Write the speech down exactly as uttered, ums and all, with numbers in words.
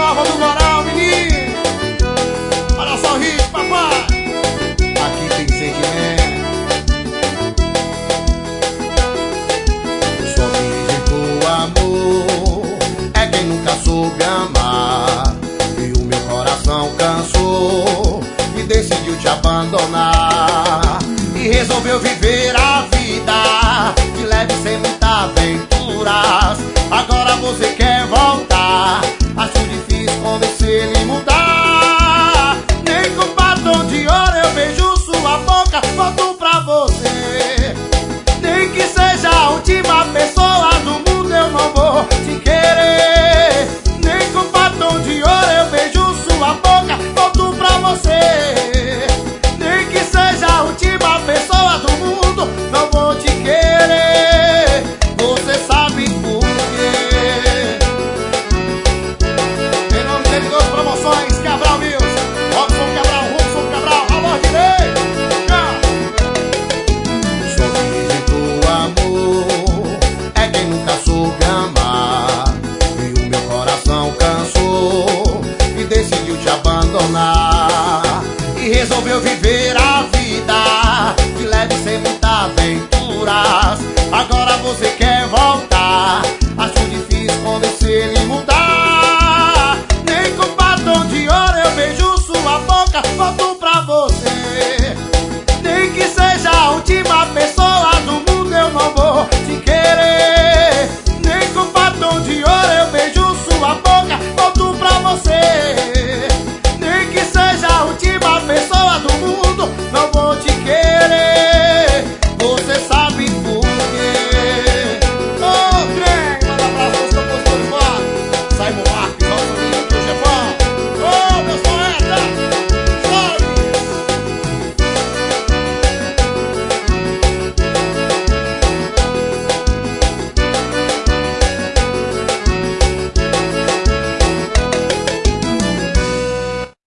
Nova do Moral, menino. Olha só o ritmo, papai. Aqui tem sentimento. Só quem rejeitou o amor é quem nunca soube amar. E o meu coração cansou e decidiu te abandonar. E resolveu viver a vida que leve sem muitas aventuras. Agora você quer voltar. Acho difícil convencer ele mudar.